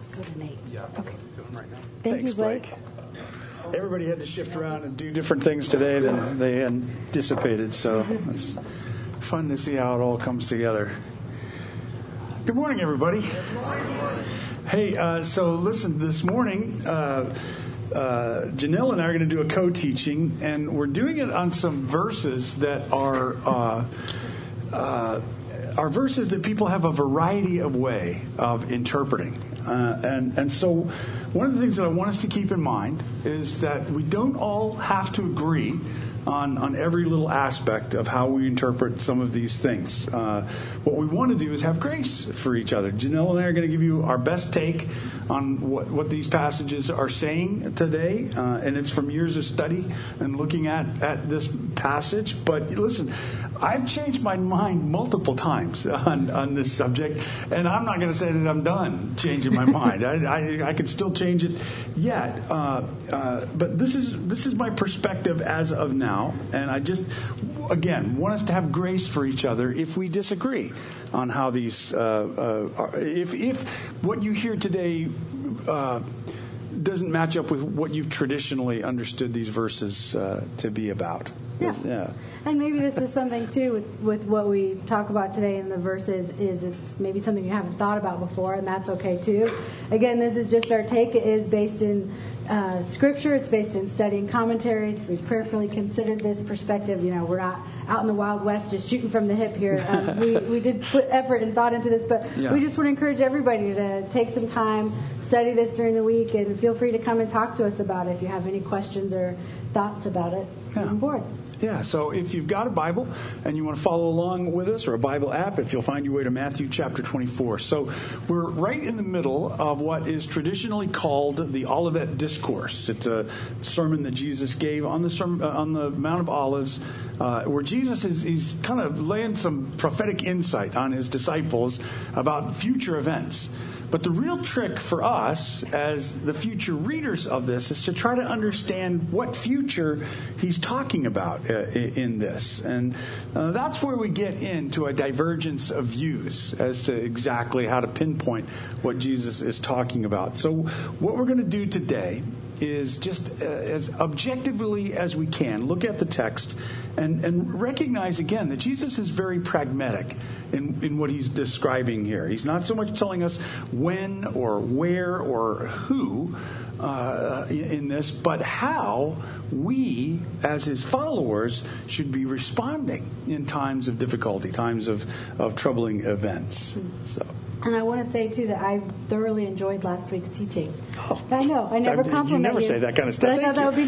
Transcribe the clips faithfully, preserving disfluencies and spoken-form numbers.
Let's go to Nate. Yeah. Okay. Doing right now. Thank Thanks, you, Blake. Blake. Everybody had to shift around and do different things today than they anticipated, so it's fun to see how it all comes together. Good morning, everybody. Good morning. Hey, uh, so listen, this morning, uh, uh, Janelle and I are going to do a co-teaching, and we're doing it on some verses that are uh, uh, are verses that people have a variety of way of interpreting. Uh, and, and so one of the things that I want us to keep in mind is that we don't all have to agree on, on every little aspect of how we interpret some of these things. Uh, what we want to do is have grace for each other. Janelle and I are going to give you our best take on what, what these passages are saying today, uh, and it's from years of study and looking at, at this passage. But listen, I've changed my mind multiple times on, on this subject, and I'm not going to say that I'm done changing my mind. I, I, I could still change it yet, uh, uh, but this is this is my perspective as of now, and I just, again, want us to have grace for each other if we disagree on how these, uh, uh, are, if if what you hear today uh, doesn't match up with what you've traditionally understood these verses uh, to be about. Yeah. yeah. And maybe this is something, too, with, with what we talk about today in the verses, is it's maybe something you haven't thought about before, and that's okay, too. Again, this is just our take. It is based in uh, Scripture. It's based in studying commentaries. We've prayerfully considered this perspective. You know, we're not out in the Wild West just shooting from the hip here. Um, we, we did put effort and thought into this, but yeah. we just want to encourage everybody to take some time, study this during the week, and feel free to come and talk to us about it if you have any questions or thoughts about it. Yeah. Moving forward. Yeah, so if you've got a Bible and you want to follow along with us, or a Bible app, if you'll find your way to Matthew chapter twenty-four. So we're right in the middle of what is traditionally called the Olivet Discourse. It's a sermon that Jesus gave on the sermon, uh, on the Mount of Olives, uh, where Jesus is he's kind of laying some prophetic insight on his disciples about future events. But the real trick for us as the future readers of this is to try to understand what future he's talking about uh, in this. And uh, that's where we get into a divergence of views as to exactly how to pinpoint what Jesus is talking about. So what we're going to do today is just uh, as objectively as we can look at the text and, and recognize again that Jesus is very pragmatic in, in what he's describing here. He's not so much telling us when or where or who uh, in this, but how we as his followers should be responding in times of difficulty, times of, of troubling events. So. And I want to say, too, that I thoroughly enjoyed last week's teaching. Oh, I know. I never I, compliment you. never you, say that kind of stuff. But I thought that would be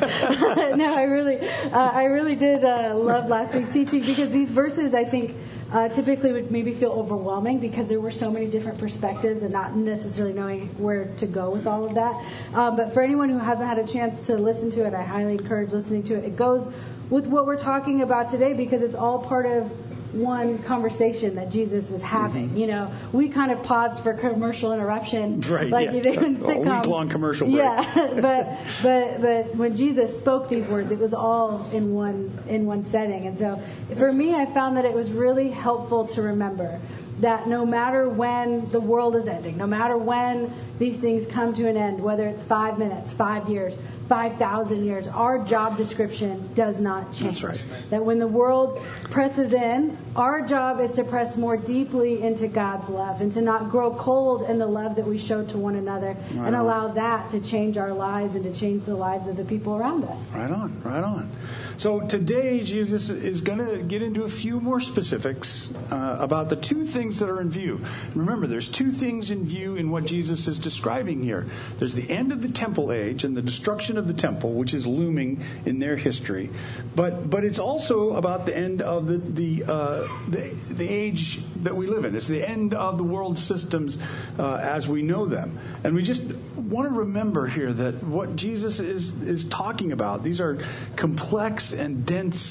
nice. No, I really uh, I really did uh, love last week's teaching because these verses, I think, uh, typically would maybe feel overwhelming because there were so many different perspectives and not necessarily knowing where to go with all of that. Um, but for anyone who hasn't had a chance to listen to it, I highly encourage listening to it. It goes with what we're talking about today because it's all part of one conversation that Jesus is having. Mm-hmm. You know, we kind of paused for commercial interruption, right? Like Yeah. you do in sitcoms. A week-long commercial break. Yeah, but but but when Jesus spoke these words, it was all in one in one setting. And so, for me, I found that it was really helpful to remember that no matter when the world is ending, no matter when these things come to an end, whether it's five minutes, five years, five thousand years, our job description does not change. That's right. That when the world presses in, our job is to press more deeply into God's love and to not grow cold in the love that we show to one another right and on. Allow that to change our lives and to change the lives of the people around us. Right on, right on. So today, Jesus is going to get into a few more specifics uh, about the two things that are in view. Remember, there's two things in view in what Jesus is describing here. There's the end of the temple age and the destruction of the temple, which is looming in their history. But but it's also about the end of the the uh, the, the age that we live in. It's the end of the world systems uh, as we know them. And we just want to remember here that what Jesus is is talking about, these are complex and dense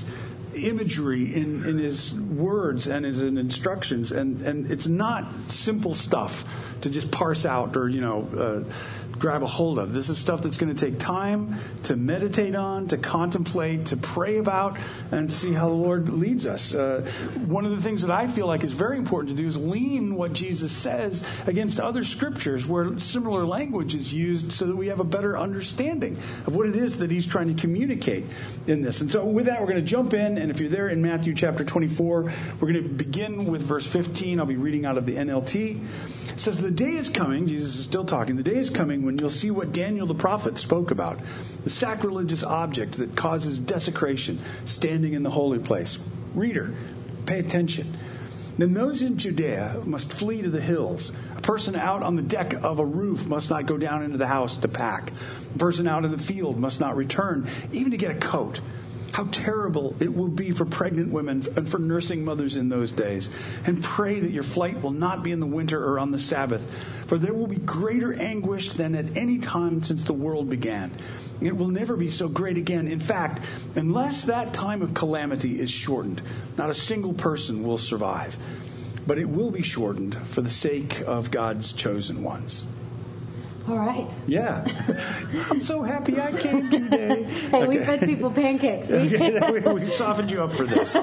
imagery in, in his words and his instructions, and, and it's not simple stuff to just parse out or, you know, uh, grab a hold of. This is stuff that's going to take time to meditate on, to contemplate, to pray about, and see how the Lord leads us. Uh, one of the things that I feel like is very important to do is lean what Jesus says against other scriptures where similar language is used so that we have a better understanding of what it is that he's trying to communicate in this. And so with that, we're going to jump in, and if you're there in Matthew chapter twenty-four, we're going to begin with verse fifteen. I'll be reading out of the N L T. It says, "The day is coming," Jesus is still talking, "the day is coming when you'll see what Daniel the prophet spoke about, the sacrilegious object that causes desecration standing in the holy place. Reader, pay attention. Then those in Judea must flee to the hills. A person out on the deck of a roof must not go down into the house to pack. A person out in the field must not return, even to get a coat. How terrible it will be for pregnant women and for nursing mothers in those days. And pray that your flight will not be in the winter or on the Sabbath, for there will be greater anguish than at any time since the world began. It will never be so great again. In fact, unless that time of calamity is shortened, not a single person will survive. But it will be shortened for the sake of God's chosen ones." All right. Yeah. I'm so happy I came today. Hey, okay. We fed people pancakes. Okay, we, we softened you up for this.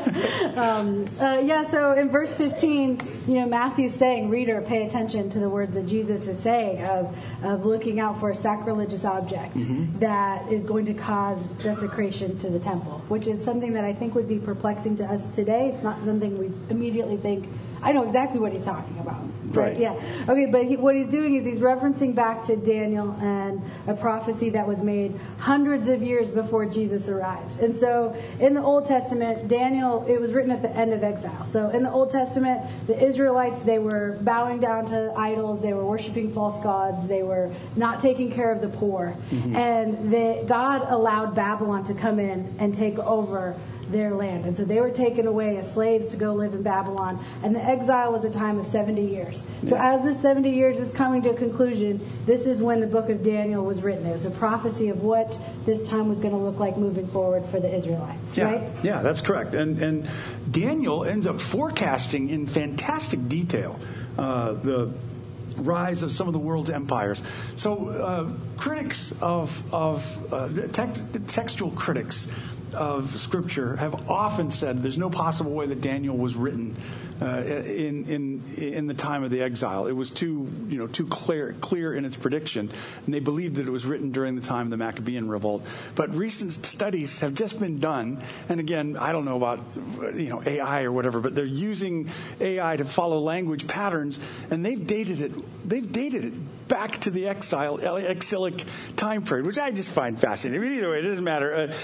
um, uh, yeah, so in verse fifteen, you know, Matthew's saying, reader, pay attention to the words that Jesus is saying of, of looking out for a sacrilegious object mm-hmm. that is going to cause desecration to the temple, which is something that I think would be perplexing to us today. It's not something we immediately think, I know exactly what he's talking about. Right. Yeah. Okay, but he, what he's doing is he's referencing back to Daniel and a prophecy that was made hundreds of years before Jesus arrived. And so in the Old Testament, Daniel, it was written at the end of exile. So in the Old Testament, the Israelites, they were bowing down to idols. They were worshiping false gods. They were not taking care of the poor. Mm-hmm. And they, God allowed Babylon to come in and take over their land. And so they were taken away as slaves to go live in Babylon. And the exile was a time of seventy years. So yeah. as this seventy years is coming to a conclusion, this is when the book of Daniel was written. It was a prophecy of what this time was going to look like moving forward for the Israelites, yeah. right? Yeah, that's correct. And, and Daniel ends up forecasting in fantastic detail uh, the rise of some of the world's empires. So uh, critics of, of uh, text, textual critics of Scripture have often said there's no possible way that Daniel was written uh, in in in the time of the exile. It was too you know too clear clear in its prediction, and they believed that it was written during the time of the Maccabean revolt. But recent studies have just been done, and again, I don't know about you know A I or whatever, but they're using A I to follow language patterns, and they've dated it. They've dated it back to the exile exilic time period, which I just find fascinating. I mean, either way, it doesn't matter. Uh,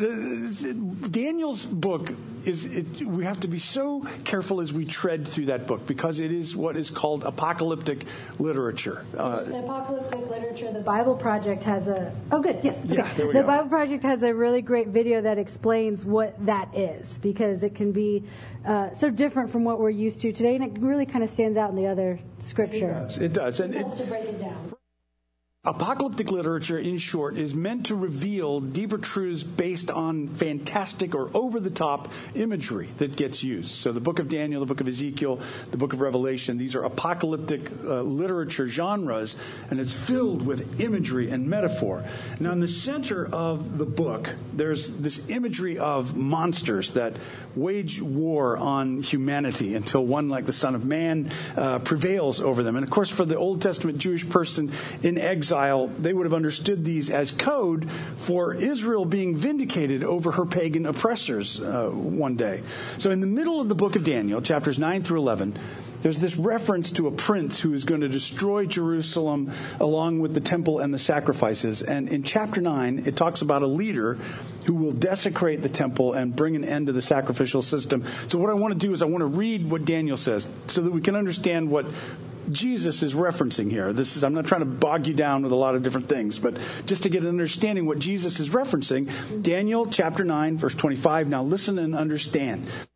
Daniel's book is, it, we have to be so careful as we tread through that book because it is what is called apocalyptic literature. Uh, the apocalyptic literature, the Bible Project has a, oh good, yes. Okay. Yeah, there we the go. Bible Project has a really great video that explains what that is because it can be uh, so different from what we're used to today, and it really kind of stands out in the other scripture. It does. It does. And it helps it, to break it down. Apocalyptic literature, in short, is meant to reveal deeper truths based on fantastic or over-the-top imagery that gets used. So the book of Daniel, the book of Ezekiel, the book of Revelation, these are apocalyptic uh, literature genres, and it's filled with imagery and metaphor. Now, in the center of the book, there's this imagery of monsters that wage war on humanity until one, like the Son of Man, uh, prevails over them. And, of course, for the Old Testament Jewish person in exile, they would have understood these as code for Israel being vindicated over her pagan oppressors uh, one day. So in the middle of the book of Daniel, chapters nine through eleven, there's this reference to a prince who is going to destroy Jerusalem along with the temple and the sacrifices. And in chapter nine, it talks about a leader who will desecrate the temple and bring an end to the sacrificial system. So what I want to do is I want to read what Daniel says so that we can understand what Jesus is referencing here. This is, I'm not trying to bog you down with a lot of different things, but just to get an understanding what Jesus is referencing. Daniel chapter nine, verse twenty-five. Now listen and understand.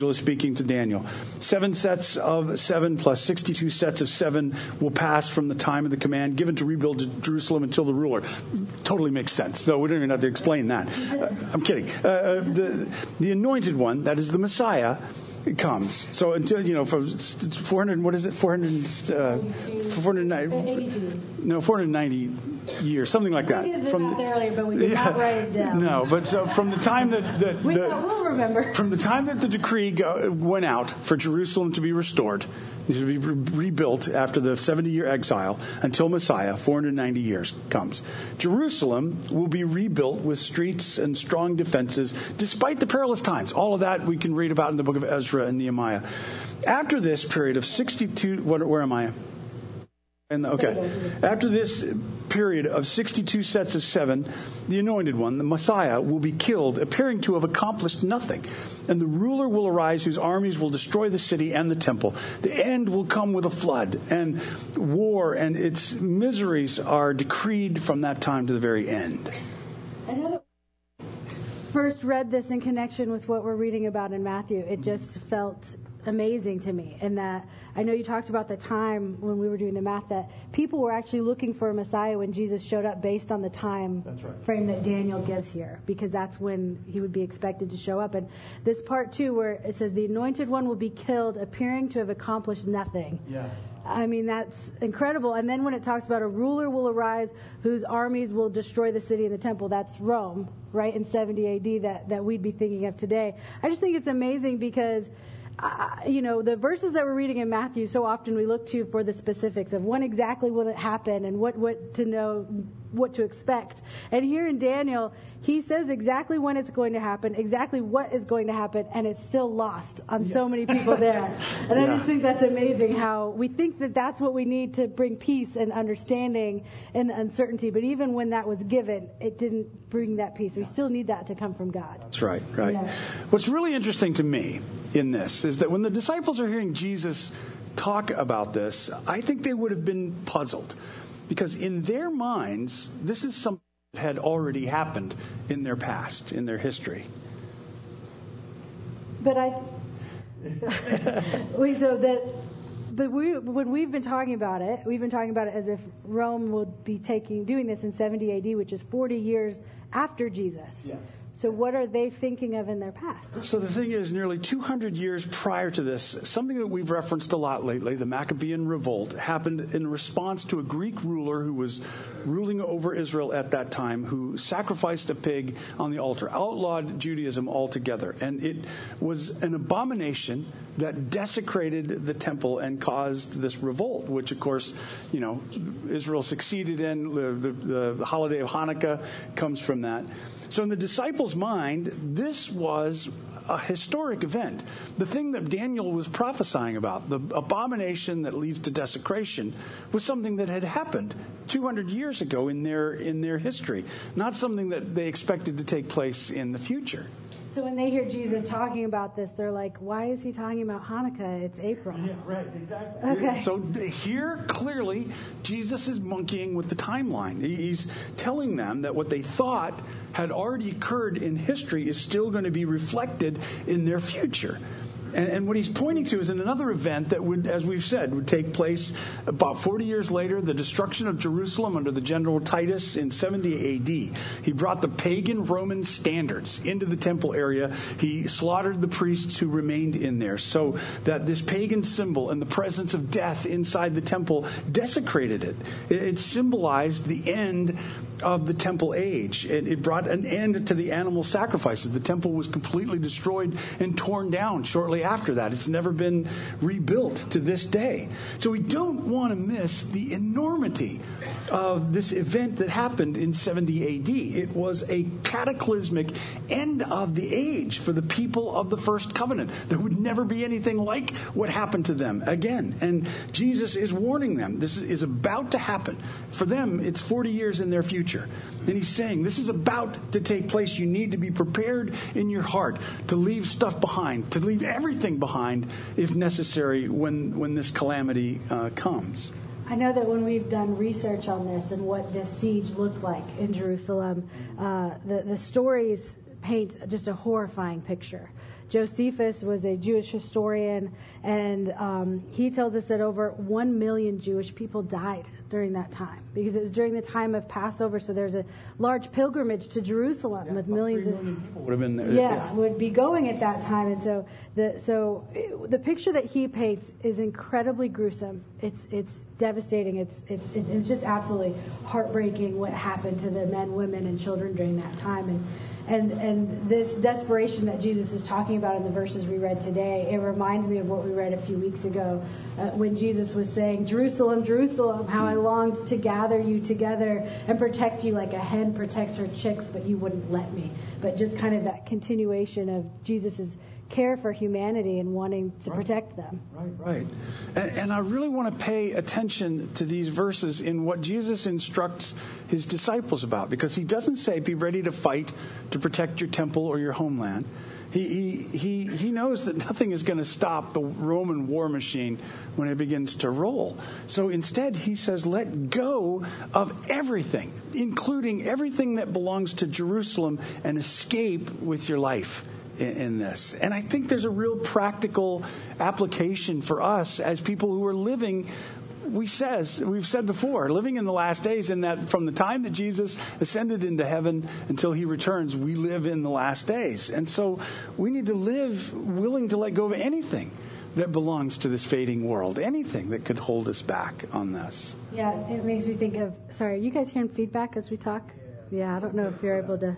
speaking to Daniel. Seven sets of seven plus sixty-two sets of seven will pass from the time of the command given to rebuild Jerusalem until the ruler. Totally makes sense. No, we don't even have to explain that. Uh, I'm kidding. Uh, the, the anointed one, that is the Messiah, comes. So until, you know, from four hundred, what is it? four hundred, uh, four hundred ninety, no, four hundred ninety years, something like that. We did from the math earlier, but we did yeah, not write it down. No, but so from the time that, that we the, we'll remember. From the time that the decree go, went out for Jerusalem to be restored, to be re- rebuilt after the seventy-year exile until Messiah, four hundred ninety years comes. Jerusalem will be rebuilt with streets and strong defenses, despite the perilous times. All of that we can read about in the book of Ezra and Nehemiah. After this period of sixty-two, what, where am I? And okay, after this period of sixty-two sets of seven, the anointed one, the Messiah, will be killed, appearing to have accomplished nothing. And the ruler will arise whose armies will destroy the city and the temple. The end will come with a flood, and war and its miseries are decreed from that time to the very end. I know that first read this in connection with what we're reading about in Matthew. It just felt amazing to me. And that I know you talked about the time when we were doing the math that people were actually looking for a Messiah when Jesus showed up based on the time that's right. frame that Daniel gives here, because that's when he would be expected to show up. And this part too, where it says the anointed one will be killed, appearing to have accomplished nothing. Yeah. I mean, that's incredible. And then when it talks about a ruler will arise whose armies will destroy the city and the temple, that's Rome, right, in seventy A D that, that we'd be thinking of today. I just think it's amazing because Uh, you know, the verses that we're reading in Matthew, so often we look to for the specifics of when exactly will it happen and what, what to know, what to expect. And here in Daniel, he says exactly when it's going to happen, exactly what is going to happen, and it's still lost on yeah. so many people there. And yeah. I just think that's amazing how we think that that's what we need to bring peace and understanding and uncertainty. But even when that was given, it didn't bring that peace. We still need that to come from God. That's right, right. Yeah. What's really interesting to me in this is that when the disciples are hearing Jesus talk about this, I think they would have been puzzled, because in their minds, this is something that had already happened in their past, in their history. But I, we so that, but we when we've been talking about it, we've been talking about it as if Rome would be taking doing this in seventy A D, which is forty years after Jesus. Yes. So what are they thinking of in their past? So the thing is, nearly two hundred years prior to this, something that we've referenced a lot lately, the Maccabean Revolt, happened in response to a Greek ruler who was ruling over Israel at that time, who sacrificed a pig on the altar, outlawed Judaism altogether. And it was an abomination that desecrated the temple and caused this revolt, which, of course, you know, Israel succeeded in. The, the, the holiday of Hanukkah comes from that. So in the disciples' mind, this was a historic event. The thing that Daniel was prophesying about, the abomination that leads to desecration, was something that had happened two hundred years ago in their in their history, not something that they expected to take place in the future. So when they hear Jesus talking about this, they're like, why is he talking about Hanukkah? It's April. Yeah, right, exactly. Okay. So here, clearly, Jesus is monkeying with the timeline. He's telling them that what they thought had already occurred in history is still going to be reflected in their future. And, and what he's pointing to is in another event that would, as we've said, would take place about forty years later, the destruction of Jerusalem under the general Titus in seventy A D. He brought the pagan Roman standards into the temple area. He slaughtered the priests who remained in there, so that this pagan symbol and the presence of death inside the temple desecrated it. It, it symbolized the end of the temple age. It, it brought an end to the animal sacrifices. The temple was completely destroyed and torn down shortly after that. It's never been rebuilt to this day. So we don't want to miss the enormity of this event that happened in seventy A D. It was a cataclysmic end of the age for the people of the first covenant. There would never be anything like what happened to them again. And Jesus is warning them. This is about to happen. For them, it's forty years in their future. And he's saying, this is about to take place. You need to be prepared in your heart to leave stuff behind, to leave everything behind if necessary when, when this calamity uh, comes. I know that when we've done research on this and what this siege looked like in Jerusalem, uh, the, the stories paint just a horrifying picture. Josephus was a Jewish historian, and um, he tells us that over one million Jewish people died during that time, because it was during the time of Passover, so there's a large pilgrimage to Jerusalem yeah, with millions of people would have been there. Yeah, yeah, would be going at that time, and so the so it, the picture that he paints is incredibly gruesome. It's it's devastating. It's it's it's just absolutely heartbreaking what happened to the men, women, and children during that time, and. And and this desperation that Jesus is talking about in the verses we read today, it reminds me of what we read a few weeks ago uh, when Jesus was saying, Jerusalem, Jerusalem, how I longed to gather you together and protect you like a hen protects her chicks, but you wouldn't let me. But just kind of that continuation of Jesus's care for humanity and wanting to right. protect them. Right, right. And, and I really want to pay attention to these verses in what Jesus instructs his disciples about, because he doesn't say be ready to fight to protect your temple or your homeland. He he he, he knows that nothing is going to stop the Roman war machine when it begins to roll. So instead, he says, let go of everything, including everything that belongs to Jerusalem, and escape with your life in this. And I think there's a real practical application for us as people who are living, we says, we've said before, living in the last days, in that from the time that Jesus ascended into heaven until he returns, we live in the last days. And so we need to live willing to let go of anything that belongs to this fading world, anything that could hold us back on this. Yeah, it makes me think of, sorry, are you guys hearing feedback as we talk? Yeah, I don't know if you're able to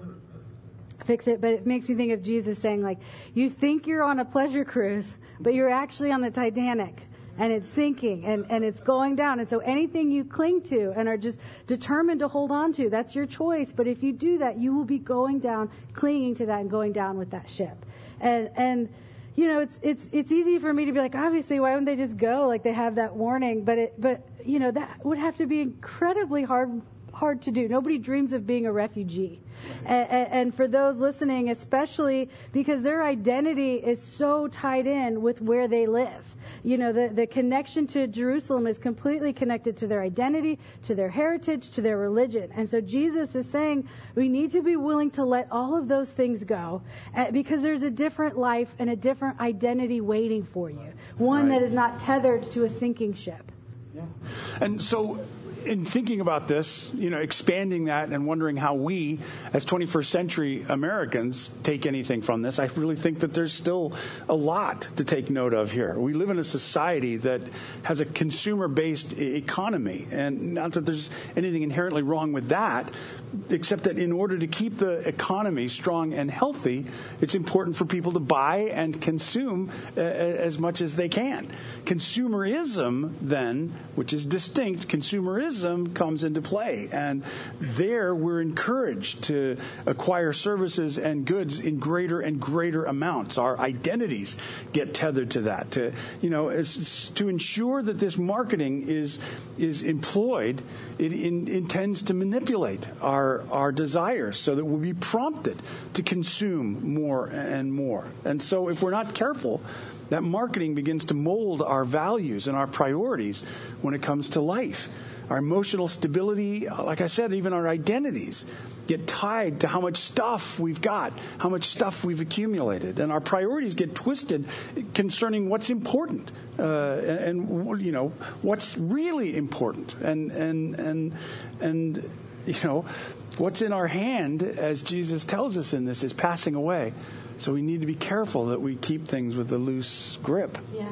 fix it, but it makes me think of Jesus saying, like, you think you're on a pleasure cruise, but you're actually on the Titanic, and it's sinking, and, and it's going down. And so anything you cling to and are just determined to hold on to, that's your choice. But if you do that, you will be going down, clinging to that and going down with that ship. And, and, you know, it's, it's, it's easy for me to be like, obviously, why wouldn't they just go? Like, they have that warning, but it, but, you know, that would have to be incredibly hard hard to do. Nobody dreams of being a refugee. And, and for those listening, especially because their identity is so tied in with where they live. You know, the, the connection to Jerusalem is completely connected to their identity, to their heritage, to their religion. And so Jesus is saying we need to be willing to let all of those things go, because there's a different life and a different identity waiting for you. One right. that is not tethered to a sinking ship. Yeah. And so, in thinking about this, you know, expanding that and wondering how we, as twenty-first century Americans, take anything from this, I really think that there's still a lot to take note of here. We live in a society that has a consumer-based economy, and not that there's anything inherently wrong with that, except that in order to keep the economy strong and healthy, it's important for people to buy and consume uh, as much as they can. Consumerism, then, which is distinct, consumerism comes into play. And there we're encouraged to acquire services and goods in greater and greater amounts. Our identities get tethered to that. To, you know, it's, to ensure that this marketing is is employed, it in, intends to manipulate our, our desires so that we'll be prompted to consume more and more. And so if we're not careful, that marketing begins to mold our values and our priorities when it comes to life. Our emotional stability, like I said, even our identities get tied to how much stuff we've got, how much stuff we've accumulated. And our priorities get twisted concerning what's important uh, and, and, you know, what's really important. And, and, and, and, you know, what's in our hand, as Jesus tells us in this, is passing away. So we need to be careful that we keep things with a loose grip. Yeah.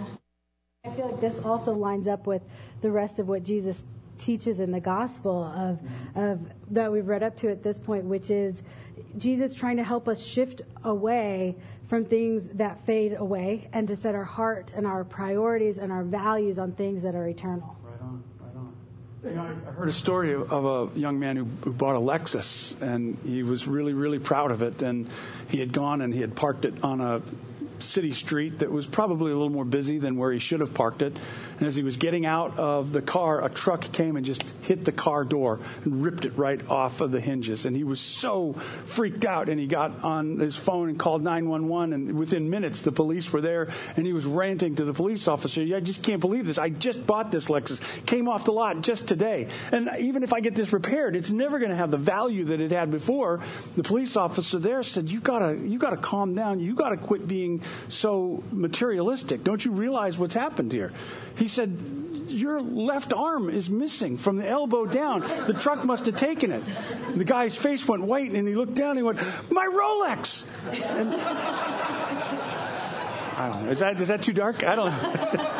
I feel like this also lines up with the rest of what Jesus teaches in the gospel of, of that we've read up to at this point, which is Jesus trying to help us shift away from things that fade away and to set our heart and our priorities and our values on things that are eternal. Right on, right on. You know, I heard a story of a young man who, who bought a Lexus, and he was really, really proud of it. And he had gone and he had parked it on a city street that was probably a little more busy than where he should have parked it. And as he was getting out of the car, a truck came and just hit the car door and ripped it right off of the hinges. And he was so freaked out, and he got on his phone and called nine one one, and within minutes the police were there, and he was ranting to the police officer, I just can't believe this. I just bought this Lexus, came off the lot just today, and even if I get this repaired, it's never going to have the value that it had before. The police officer there said, you gotta, you gotta calm down. You gotta quit being so materialistic? Don't you realize what's happened here? He said, your left arm is missing from the elbow down. The truck must have taken it. And the guy's face went white, and he looked down and he went, my Rolex! And, I don't know. Is that, is that too dark? I don't know.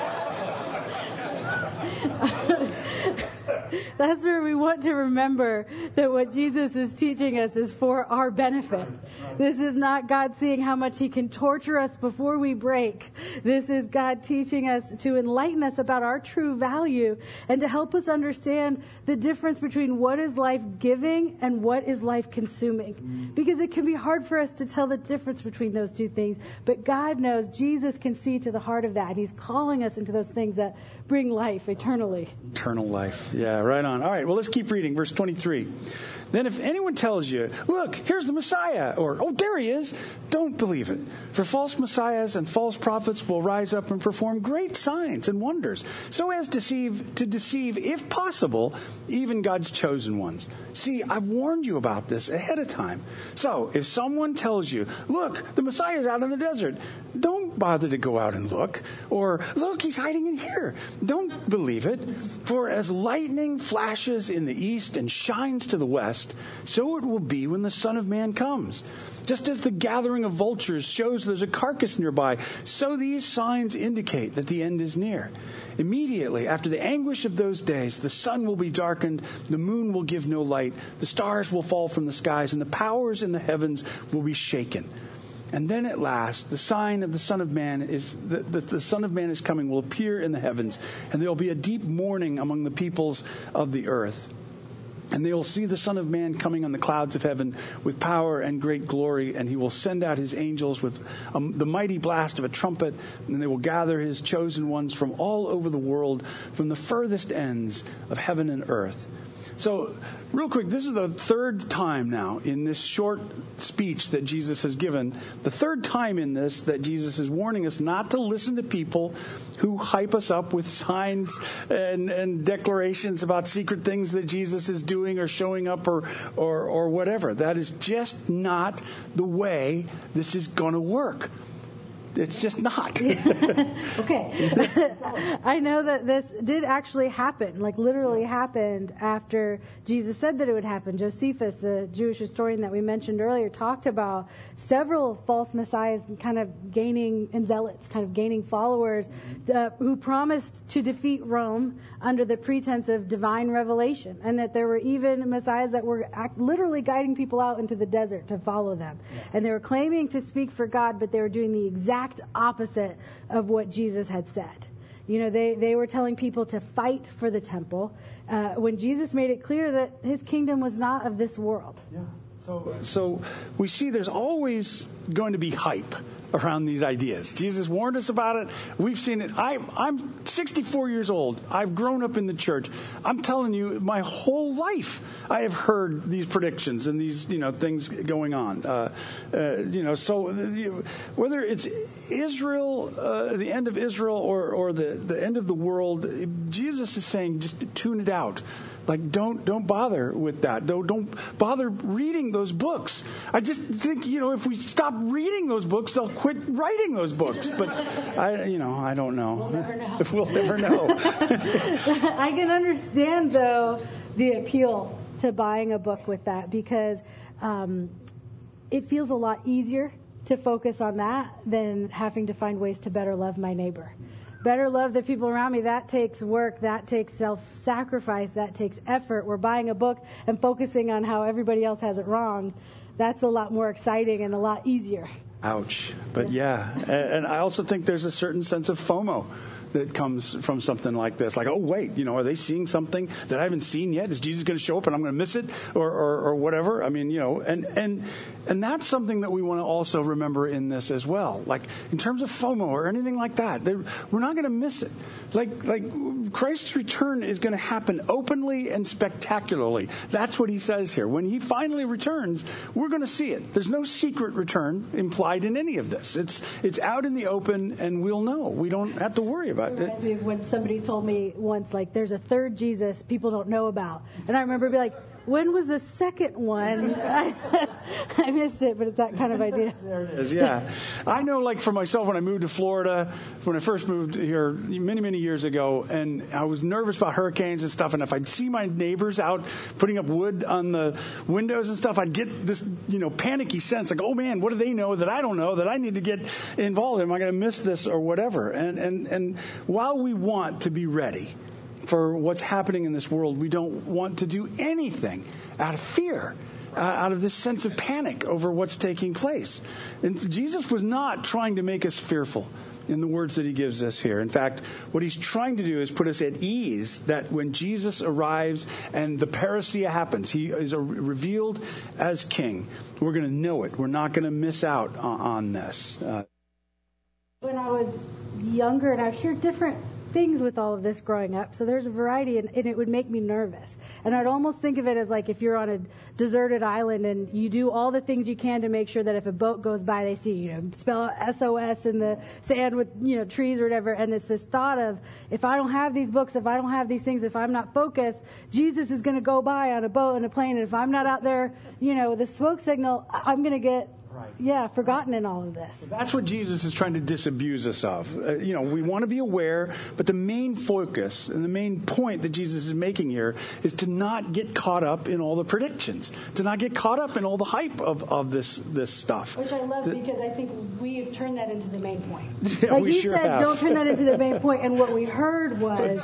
That's where we want to remember that what Jesus is teaching us is for our benefit. This is not God seeing how much he can torture us before we break. This is God teaching us to enlighten us about our true value and to help us understand the difference between what is life-giving and what is life-consuming. Because it can be hard for us to tell the difference between those two things. But God knows, Jesus can see to the heart of that. He's calling us into those things that bring life eternally. Eternal life. Yeah, right on. All right, well, let's keep reading. Verse twenty-three. Then if anyone tells you, look, here's the Messiah, or, oh, there he is, don't believe it. For false messiahs and false prophets will rise up and perform great signs and wonders, so as deceive, to deceive, if possible, even God's chosen ones. See, I've warned you about this ahead of time. So if someone tells you, look, the Messiah is out in the desert, don't bother to go out and look. Or, look, he's hiding in here. Don't believe it. For as lightning flashes in the east and shines to the west, so it will be when the Son of Man comes. Just as the gathering of vultures shows there's a carcass nearby, so these signs indicate that the end is near. Immediately after the anguish of those days, the sun will be darkened, the moon will give no light, the stars will fall from the skies, and the powers in the heavens will be shaken. And then at last, the sign of the Son of Man is that the, the Son of Man is coming will appear in the heavens, and there will be a deep mourning among the peoples of the earth. And they will see the Son of Man coming on the clouds of heaven with power and great glory, and he will send out his angels with um, the mighty blast of a trumpet, and they will gather his chosen ones from all over the world, from the furthest ends of heaven and earth. So, real quick, this is the third time now in this short speech that Jesus has given, the third time in this that Jesus is warning us not to listen to people who hype us up with signs and, and declarations about secret things that Jesus is doing or showing up or, or, or whatever. That is just not the way this is going to work. It's just not. Okay. I know that this did actually happen, like literally happened after Jesus said that it would happen. Josephus, the Jewish historian that we mentioned earlier, talked about several false messiahs kind of gaining, and zealots kind of gaining followers uh, who promised to defeat Rome under the pretense of divine revelation, and that there were even messiahs that were act, literally guiding people out into the desert to follow them. Yeah. And they were claiming to speak for God, but they were doing the exact opposite of what Jesus had said. You know, they, they were telling people to fight for the temple uh, when Jesus made it clear that his kingdom was not of this world. Yeah. So, so we see there's always going to be hype around these ideas. Jesus warned us about it. We've seen it. I, I'm sixty-four years old. I've grown up in the church. I'm telling you, my whole life I have heard these predictions and these, you know, things going on. Uh, uh, you know, so uh, whether it's Israel, uh, the end of Israel, or or the, the end of the world, Jesus is saying just tune it out. Like, don't don't bother with that. Don't don't bother reading those books. I just think, you know, if we stop reading those books, they'll quit writing those books. But I, you know, I don't know. We'll never know. We'll never know. I can understand, though, the appeal to buying a book with that, because um, it feels a lot easier to focus on that than having to find ways to better love my neighbor. Better love the people around me. That takes work. That takes self-sacrifice. That takes effort. We're buying a book and focusing on how everybody else has it wrong. That's a lot more exciting and a lot easier. Ouch. But yeah, and I also think there's a certain sense of FOMO that comes from something like this. Like, oh, wait, you know, are they seeing something that I haven't seen yet? Is Jesus going to show up and I'm going to miss it or, or, or whatever? I mean, you know, and, and, and that's something that we want to also remember in this as well. Like, in terms of FOMO or anything like that, we're not going to miss it. Like, like Christ's return is going to happen openly and spectacularly. That's what he says here. When he finally returns, we're going to see it. There's no secret return implied in any of this. It's, it's out in the open and we'll know. We don't have to worry about it. It reminds me of when somebody told me once, like, there's a third Jesus people don't know about. And I remember being like, when was the second one? I, I missed it, but it's that kind of idea. There it is, yeah. I know, like, for myself, when I moved to Florida, when I first moved here many, many years ago, and I was nervous about hurricanes and stuff, and if I'd see my neighbors out putting up wood on the windows and stuff, I'd get this, you know, panicky sense, like, oh, man, what do they know that I don't know that I need to get involved in? Am I going to miss this or whatever? And, and, and while we want to be ready for what's happening in this world, we don't want to do anything out of fear, uh, out of this sense of panic over what's taking place. And Jesus was not trying to make us fearful in the words that he gives us here. In fact, what he's trying to do is put us at ease that when Jesus arrives and the parousia happens, he is a, revealed as king, we're going to know it. We're not going to miss out on, on this. Uh, when I was younger, and I'd hear different things with all of this growing up, so there's a variety, and, and it would make me nervous. And I'd almost think of it as like if you're on a deserted island and you do all the things you can to make sure that if a boat goes by, they see, you know, spell out S O S in the sand with, you know, trees or whatever. And it's this thought of, if I don't have these books, if I don't have these things, if I'm not focused, Jesus is going to go by on a boat and a plane, and if I'm not out there, you know, with a smoke signal, I'm going to get Right. Yeah, forgotten in all of this. That's what Jesus is trying to disabuse us of. Uh, you know, we want to be aware, but the main focus and the main point that Jesus is making here is to not get caught up in all the predictions, to not get caught up in all the hype of, of this this stuff. Which I love the, because I think we have turned that into the main point. Yeah, like we you sure said, have. Don't turn that into the main point, and what we heard was...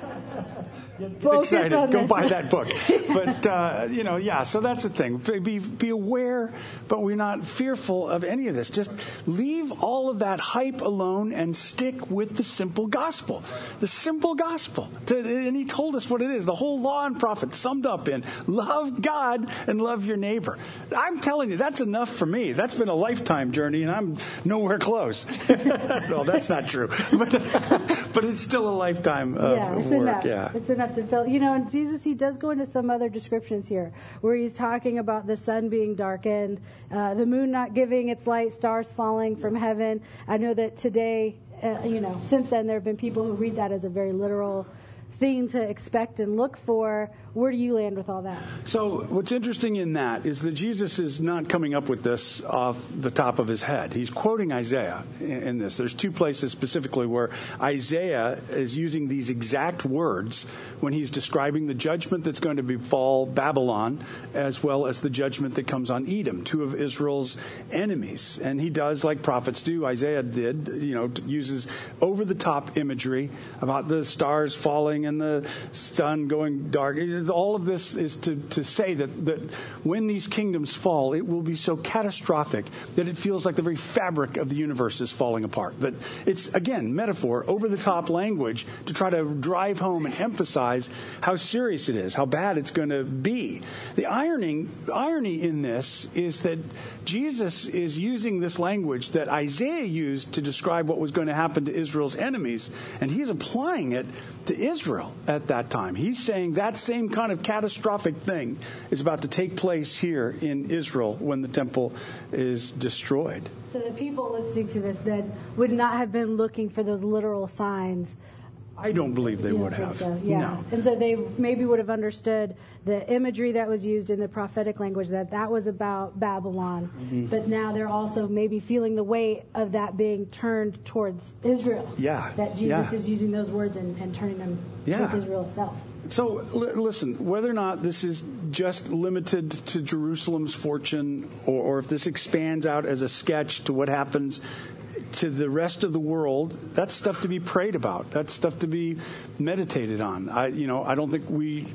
Get excited. Go this. Buy that book. But, uh, you know, yeah, so that's the thing. Be, be aware, but we're not fearful of any of this. Just leave all of that hype alone and stick with the simple gospel. The simple gospel. And he told us what it is. The whole law and prophets summed up in love God and love your neighbor. I'm telling you, that's enough for me. That's been a lifetime journey, and I'm nowhere close. No, that's not true. But, but it's still a lifetime of yeah, it's work. Enough. Yeah, it's enough. To fill, you know, and Jesus, he does go into some other descriptions here where he's talking about the sun being darkened, uh, the moon not giving its light, stars falling from heaven. I know that today, uh, you know, since then there have been people who read that as a very literal thing to expect and look for. Where do you land with all that? So what's interesting in that is that Jesus is not coming up with this off the top of his head. He's quoting Isaiah in this. There's two places specifically where Isaiah is using these exact words when he's describing the judgment that's going to befall Babylon, as well as the judgment that comes on Edom, two of Israel's enemies. And he does, like prophets do, Isaiah did, you know, uses over-the-top imagery about the stars falling and the sun going dark. All of this is to, to say that, that when these kingdoms fall, it will be so catastrophic that it feels like the very fabric of the universe is falling apart. That it's, again, metaphor, over-the-top language to try to drive home and emphasize how serious it is, how bad it's going to be. The irony, irony in this is that Jesus is using this language that Isaiah used to describe what was going to happen to Israel's enemies, and he's applying it to Israel at that time. He's saying that same kind of catastrophic thing is about to take place here in Israel when the temple is destroyed. So the people listening to this that would not have been looking for those literal signs. I don't believe they you would don't have. So? Yeah. No. And so they maybe would have understood the imagery that was used in the prophetic language, that that was about Babylon. Mm-hmm. But now they're also maybe feeling the weight of that being turned towards Israel. Yeah. That Jesus yeah. is using those words and, and turning them yeah. towards Israel itself. So, l- listen, whether or not this is just limited to Jerusalem's fortune, or, or if this expands out as a sketch to what happens to the rest of the world, that's stuff to be prayed about. That's stuff to be meditated on. I, you know, I don't think we,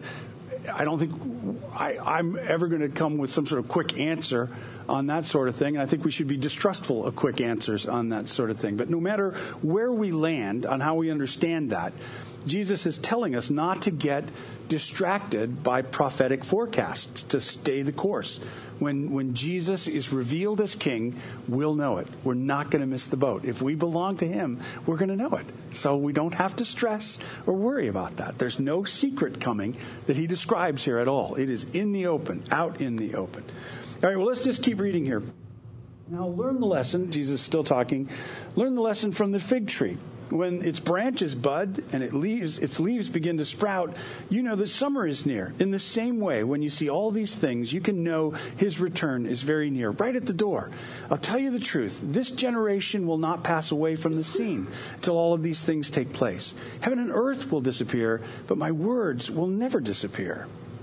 I don't think I, I'm ever going to come with some sort of quick answer on that sort of thing. And I think we should be distrustful of quick answers on that sort of thing. But no matter where we land on how we understand that, Jesus is telling us not to get distracted by prophetic forecasts, to stay the course. When when Jesus is revealed as king, we'll know it. We're not going to miss the boat. If we belong to him, we're going to know it. So we don't have to stress or worry about that. There's no secret coming that he describes here at all. It is in the open, out in the open. All right, well, let's just keep reading here. Now, learn the lesson. Jesus is still talking. Learn the lesson from the fig tree. When its branches bud and it leaves, its leaves begin to sprout, you know that summer is near. In the same way, when you see all these things, you can know his return is very near, right at the door. I'll tell you the truth. This generation will not pass away from the scene until all of these things take place. Heaven and earth will disappear, but my words will never disappear.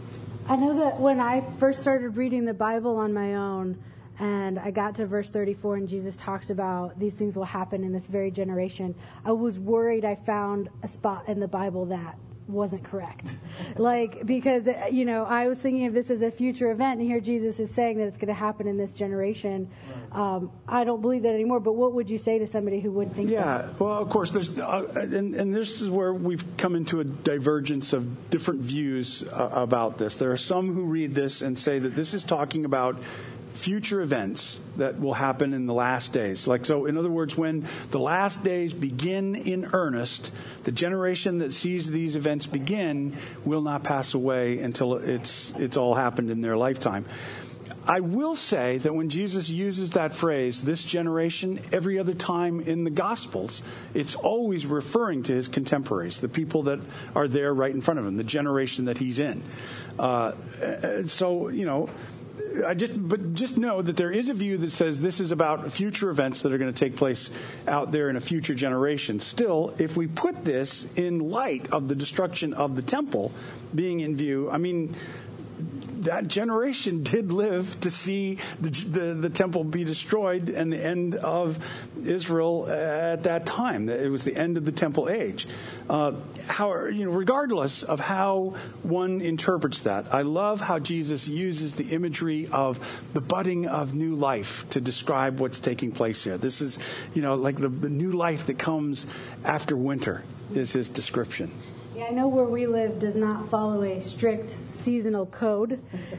I know that when I first started reading the Bible on my own, and I got to verse thirty-four, and Jesus talks about these things will happen in this very generation, I was worried I found a spot in the Bible that wasn't correct. Like, because, you know, I was thinking of this as a future event, and here Jesus is saying that it's going to happen in this generation. Um, I don't believe that anymore, but what would you say to somebody who would think yeah, that? Yeah, well, of course, there's, uh, and, and this is where we've come into a divergence of different views uh, about this. There are some who read this and say that this is talking about future events that will happen in the last days. Like, so in other words, when the last days begin in earnest, the generation that sees these events begin will not pass away until it's it's all happened in their lifetime. I will say that when Jesus uses that phrase, this generation, every other time in the Gospels, it's always referring to his contemporaries, the people that are there right in front of him, the generation that he's in. Uh, so, you know, I just, but just know that there is a view that says this is about future events that are going to take place out there in a future generation. Still, if we put this in light of the destruction of the temple being in view, I mean, that generation did live to see the, the, the temple be destroyed and the end of Israel at that time. It was the end of the temple age. Uh, how, you know, regardless of how one interprets that, I love how Jesus uses the imagery of the budding of new life to describe what's taking place here. This is, you know, like the, the new life that comes after winter is his description. Yeah, I know where we live does not follow a strict seasonal code.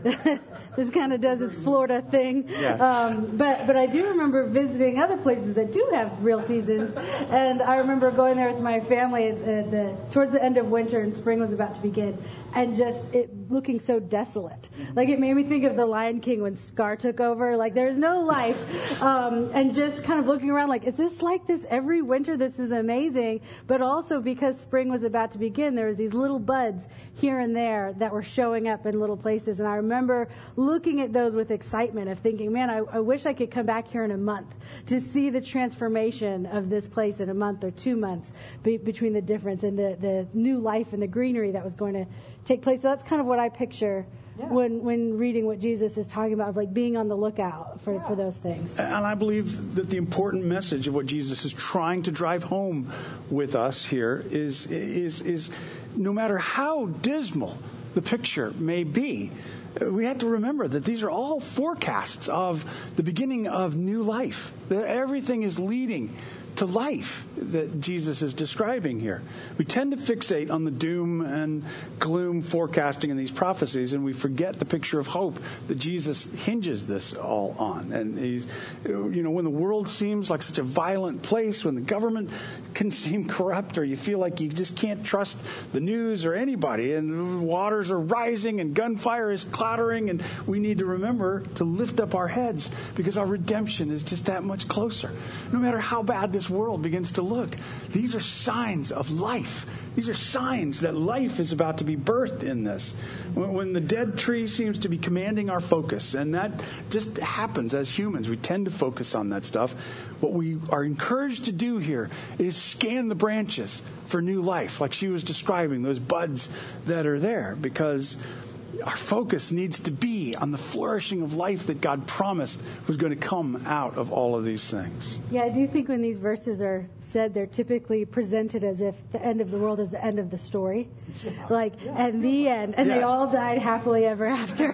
This kind of does its Florida thing. Yeah. Um, but but I do remember visiting other places that do have real seasons. And I remember going there with my family at the, the, towards the end of winter and spring was about to begin. And just it looking so desolate. Like it made me think of The Lion King when Scar took over. Like there's no life. Um, and just kind of looking around like, is this like this every winter? This is amazing. But also because spring was about to begin, there was these little buds here and there that were showing up in little places. And I remember looking at those with excitement of thinking, man, I, I wish I could come back here in a month to see the transformation of this place in a month or two months be, between the difference and the, the new life and the greenery that was going to take place. So that's kind of what I picture yeah. when when reading what Jesus is talking about, of like being on the lookout for, yeah. for those things. And I believe that the important message of what Jesus is trying to drive home with us here is is is no matter how dismal the picture may be, we have to remember that these are all forecasts of the beginning of new life. That everything is leading to life that Jesus is describing here. We tend to fixate on the doom and gloom forecasting in these prophecies, and we forget the picture of hope that Jesus hinges this all on. And he's, you know, when the world seems like such a violent place, when the government can seem corrupt, or you feel like you just can't trust the news or anybody, and waters are rising and gunfire is clattering, and we need to remember to lift up our heads because our redemption is just that much closer. No matter how bad this world begins to look, these are signs of life. These are signs that life is about to be birthed in this. When the dead tree seems to be commanding our focus, and that just happens as humans, we tend to focus on that stuff. What we are encouraged to do here is scan the branches for new life, like she was describing, those buds that are there, because our focus needs to be on the flourishing of life that God promised was going to come out of all of these things. Yeah, I do think when these verses are said, they're typically presented as if the end of the world is the end of the story. Yeah. Like, yeah. and the end. And yeah. they all died happily ever after.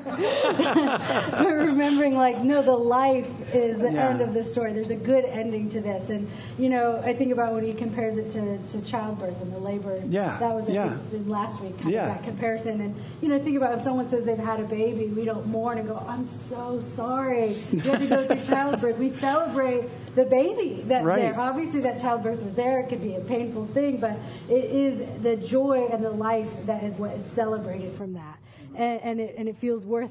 But remembering, like, no, the life is the yeah. end of the story. There's a good ending to this. And, you know, I think about when he compares it to, to childbirth and the labor. Yeah. That was, I yeah. think, last week, kind yeah. of that comparison. And, you know, think about if someone says they've had a baby, we don't mourn and go, I'm so sorry. You have to go through childbirth. We celebrate the baby that's right. there. Obviously, that childbirth was there. It could be a painful thing, but it is the joy and the life that is what is celebrated from that. And, and, it, and it feels worth it.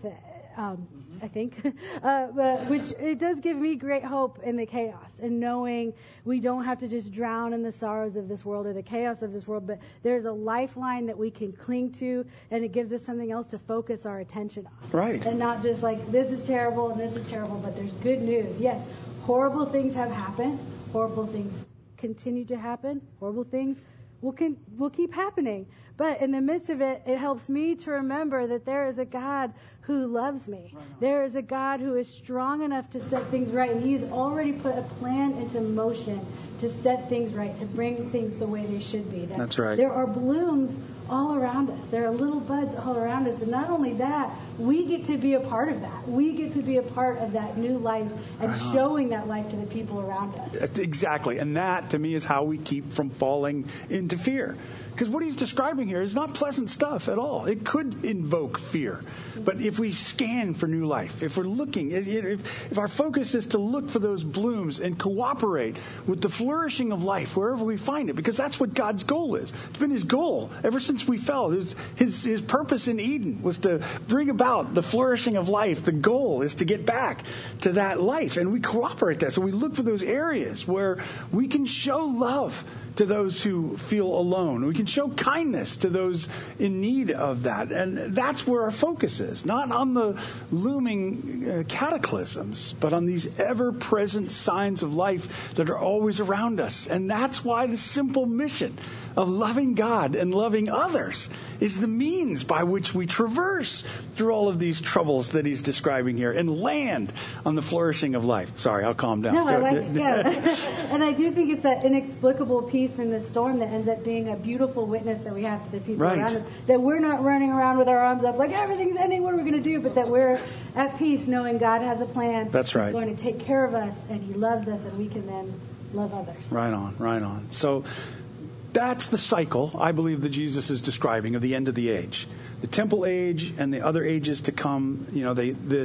um, I think, uh, but, which it does give me great hope in the chaos and knowing we don't have to just drown in the sorrows of this world or the chaos of this world, but there's a lifeline that we can cling to, and it gives us something else to focus our attention on. Right. And not just like, this is terrible and this is terrible, but there's good news. Yes, horrible things have happened. Horrible things continue to happen. Horrible things will can, will keep happening. But in the midst of it, it helps me to remember that there is a God who loves me. Right. There is a God who is strong enough to set things right. And He's already put a plan into motion to set things right, to bring things the way they should be. That That's right. There are blooms all around us. There are little buds all around us. And not only that, we get to be a part of that. We get to be a part of that new life and right showing that life to the people around us. Exactly. And that, to me, is how we keep from falling into fear. Because what he's describing here is not pleasant stuff at all. It could invoke fear. But if we scan for new life, if we're looking, if, if our focus is to look for those blooms and cooperate with the flourishing of life wherever we find it, because that's what God's goal is. It's been His goal ever since we fell. His, his, his purpose in Eden was to bring about the flourishing of life. The goal is to get back to that life. And we cooperate that. So we look for those areas where we can show love to those who feel alone. We can show kindness to those in need of that. And that's where our focus is. Not on the looming uh, cataclysms, but on these ever-present signs of life that are always around us. And that's why the simple mission of loving God and loving others is the means by which we traverse through all of these troubles that he's describing here and land on the flourishing of life. Sorry, I'll calm down. No, I like it, yeah. And I do think it's that inexplicable peace in the storm that ends up being a beautiful witness that we have to the people right. around us. That we're not running around with our arms up like everything's ending, what are we going to do? But that we're at peace knowing God has a plan. That's right. He's going to take care of us and He loves us and we can then love others. Right on, right on. So that's the cycle, I believe, that Jesus is describing of the end of the age. The temple age and the other ages to come, you know, they, the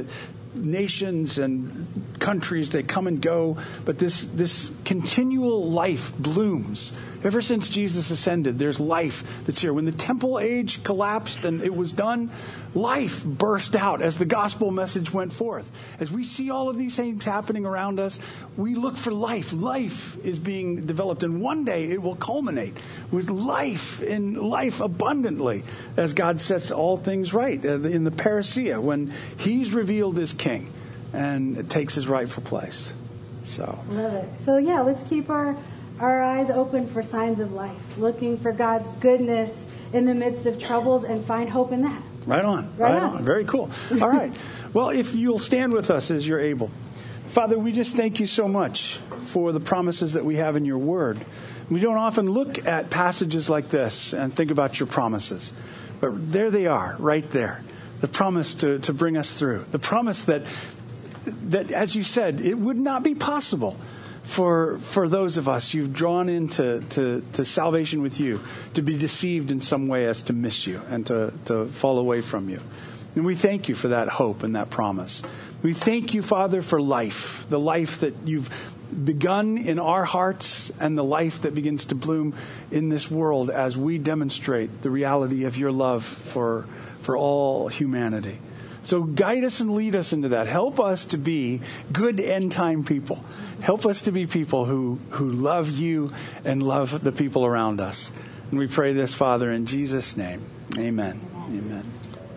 nations and countries, they come and go, but this this continual life blooms. Ever since Jesus ascended, there's life that's here. When the temple age collapsed and it was done, life burst out as the gospel message went forth. As we see all of these things happening around us, we look for life. Life is being developed, and one day it will culminate with life and life abundantly as God sets all things right in the parousia, when He's revealed as King and takes His rightful place. So love it. So yeah, let's keep our our eyes open for signs of life, looking for God's goodness in the midst of troubles and find hope in that. Right on. Right, right on. on. Very cool. All right. Well, if you'll stand with us as you're able. Father, we just thank You so much for the promises that we have in Your Word. We don't often look at passages like this and think about Your promises. But there they are, right there. The promise to, to bring us through. The promise that, that, as You said, it would not be possible for for those of us You've drawn into to, to salvation with You to be deceived in some way as to miss You and to, to fall away from You. And we thank You for that hope and that promise. We thank You, Father, for life, the life that You've begun in our hearts and the life that begins to bloom in this world as we demonstrate the reality of Your love for for all humanity. So guide us and lead us into that. Help us to be good end time people. Help us to be people who, who love You and love the people around us. And we pray this, Father, in Jesus' name. Amen. Amen.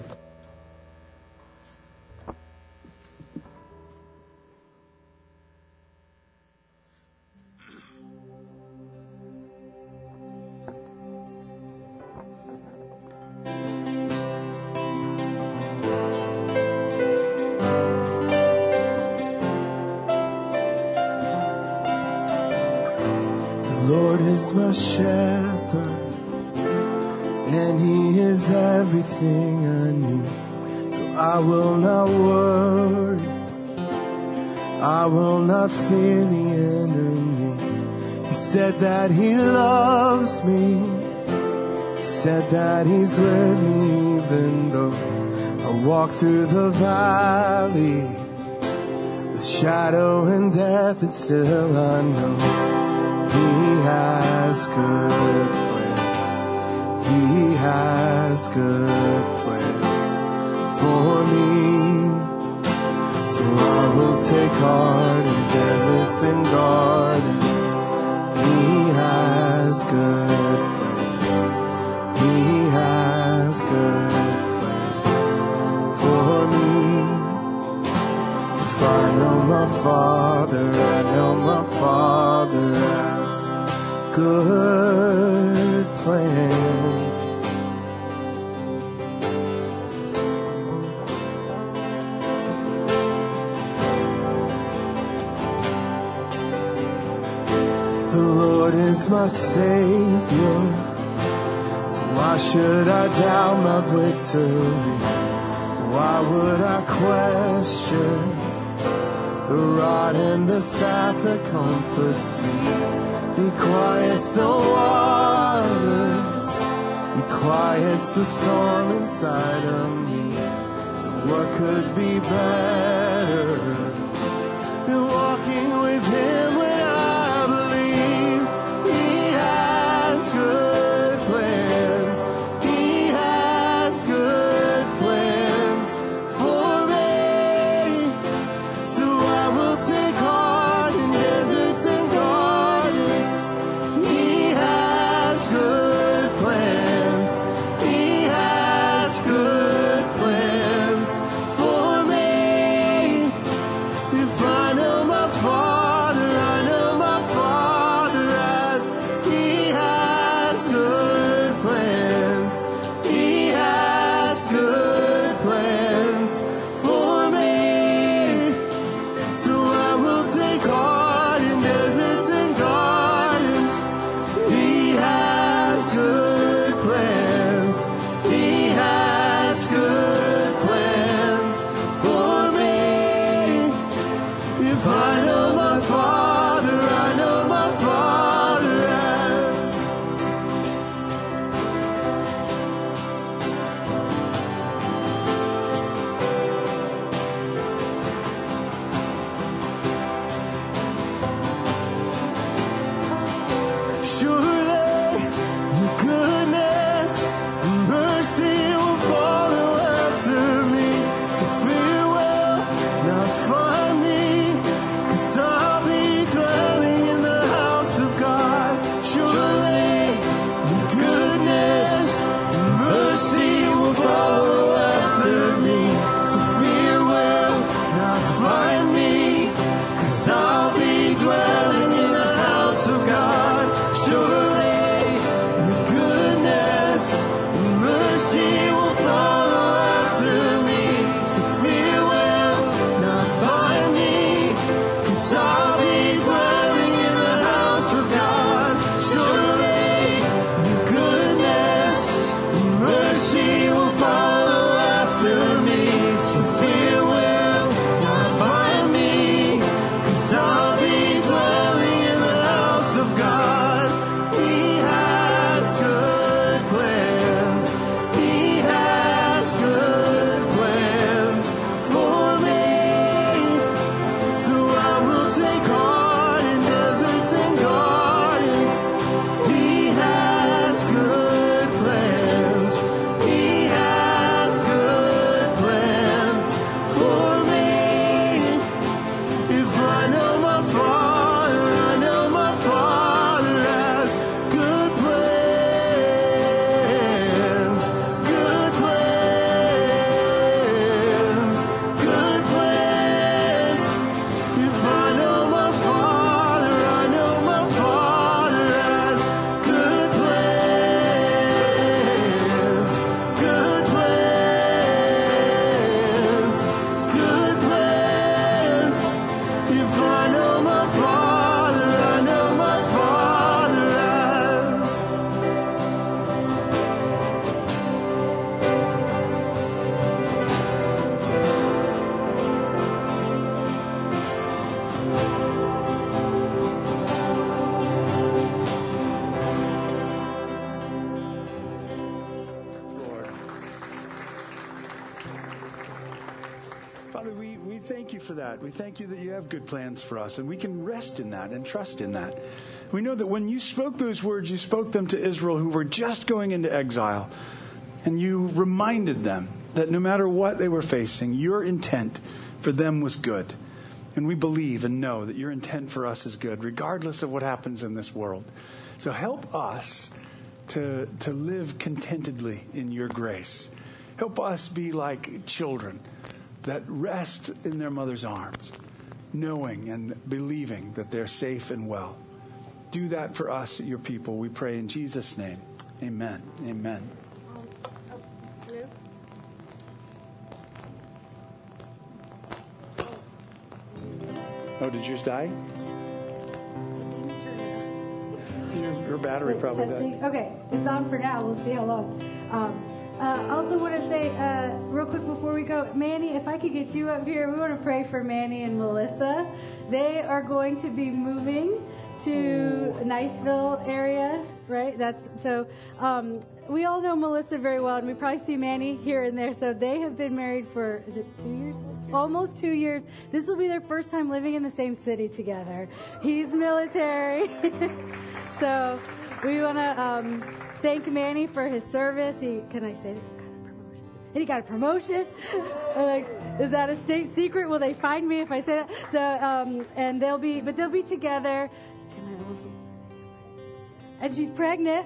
Lord is my shepherd, and He is everything I need. So I will not worry, I will not fear the enemy. He said that He loves me, He said that He's with me even though I walk through the valley with shadow and death, and still I know He has good plans. He has good plans for me. So I will take heart in deserts and gardens. He has good plans. He has good plans for me. If I know my Father, I know my Father has good plans. The Lord is my Savior, so why should I doubt my victory? Why would I question the rod and the staff that comforts me? He quiets the waters, He quiets the storm inside of me. So what could be better than walking with Him when I believe He has good plans? He has good plans for me. So I will take heart in deserts and gardens. He has good plans. He has good plans for me. If I know my Father, I know my Father has. He has good plans. He has good plans for me. So I will take heart in deserts and gardens. He has good plans. He has good plans for me. If I know my Father, I know my Father has. Surely your goodness and mercy will follow after me. So fear will not find me, 'cause I'll be dwelling in the house of God. Surely your goodness and mercy will follow after me. So fear will not find me, 'cause I'll be dwelling in the house of God. Surely your goodness and mercy will follow after me. So fear will not find me, 'cause I'll be dwelling in the house of God. Surely your goodness and mercy will follow after me. So fear will not find me, 'cause I'll be dwelling in the house of God. He has good plans. He has good plans for me. So I will take heart in deserts and gardens. He has good plans. He has good plans for me. If I know my Father, I know my Father has good plans. Good plans. Good plans. If I know my Father, I know my Father has good plans. Good plans. Good plans. If I know my Father, I know my Father has. Lord. Father, we, we thank you for that. We thank you that you have good plans for us, and we can rest in that and trust in that. We know that when you spoke those words, you spoke them to Israel who were just going into exile, and you reminded them that no matter what they were facing, your intent for them was good. And we believe and know that your intent for us is good, regardless of what happens in this world. So help us to, to live contentedly in your grace. Help us be like children that rest in their mother's arms, knowing and believing that they're safe and well. Do that for us, your people. We pray in Jesus' name. Amen. Amen. Oh, did yours die? Your, your battery Wait, probably testing. died. Okay, it's on for now. We'll see how long. Um, uh, also want to say, uh, real quick before we go, Manny, if I could get you up here, we want to pray for Manny and Melissa. They are going to be moving to Niceville area, right? That's so. Um, we all know Melissa very well, and we probably see Manny here and there. So they have been married for, is it two years? Almost two years. This will be their first time living in the same city together. He's military. So we want to um, thank Manny for his service. He, can I say that? And he got a promotion. Like, is that a state secret? Will they find me if I say that? So, um, and they'll be, but they'll be together. And she's pregnant.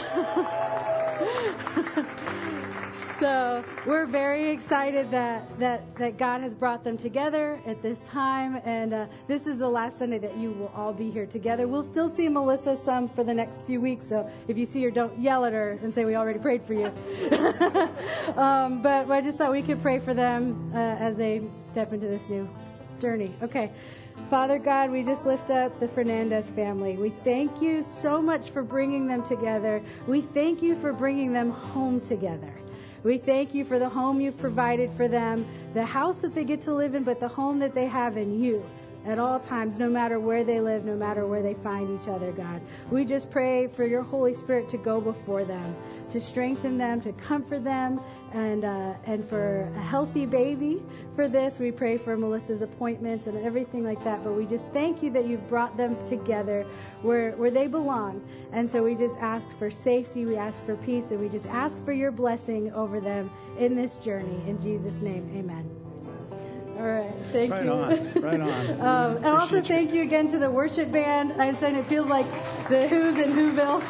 So we're very excited that, that, that God has brought them together at this time. And uh, this is the last Sunday that you will all be here together. We'll still see Melissa some for the next few weeks. So if you see her, don't yell at her and say, we already prayed for you. um, but I just thought we could pray for them uh, as they step into this new journey. Okay. Father God, we just lift up the Fernandez family. We thank you so much for bringing them together. We thank you for bringing them home together. We thank you for the home you've provided for them, the house that they get to live in, but the home that they have in you at all times, no matter where they live, no matter where they find each other, God. We just pray for your Holy Spirit to go before them, to strengthen them, to comfort them, and uh, and for a healthy baby for this. We pray for Melissa's appointments and everything like that, but we just thank you that you've brought them together where, where they belong. And so we just ask for safety, we ask for peace, and we just ask for your blessing over them in this journey. In Jesus' name, amen. All right, thank right you. On, right on. um, and also you. thank you again to the worship band. I'm saying it feels like the Who's in Whoville.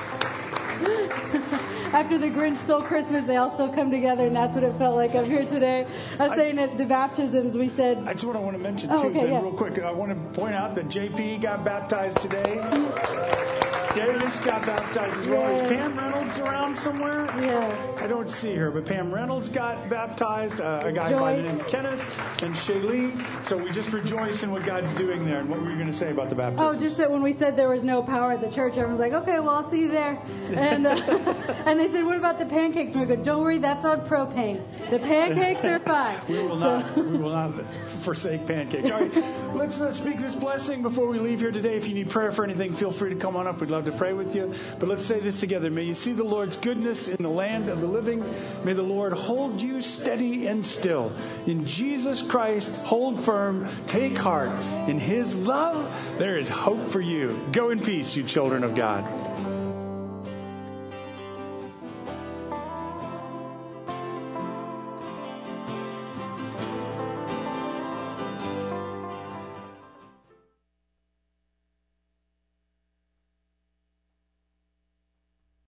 After the Grinch stole Christmas, they all still come together, and that's what it felt like up here today. I was I, saying at the baptisms, we said... That's what I want to mention, oh, too, okay, then, yeah. real quick. I want to point out that J P got baptized today. Darius got baptized as well. Yeah. Is Pam Reynolds around somewhere? Yeah. I don't see her, but Pam Reynolds got baptized. Uh, a guy Joyce. by the name of Kenneth and Shaylee. So we just rejoice in what God's doing there. And what were you going to say about the baptism? Oh, just that when we said there was no power at the church, everyone's like, okay, well, I'll see you there. And uh, and they said, what about the pancakes? And we go, don't worry, that's on propane. The pancakes are fine. we will not. We will not forsake pancakes. All right, let's uh, speak this blessing before we leave here today. If you need prayer for anything, feel free to come on up. We'd love to pray with you. But let's say this together. May you see the Lord's goodness in the land of the living. May the Lord hold you steady and still. In Jesus Christ, hold firm, take heart. In His love, there is hope for you. Go in peace, you children of God.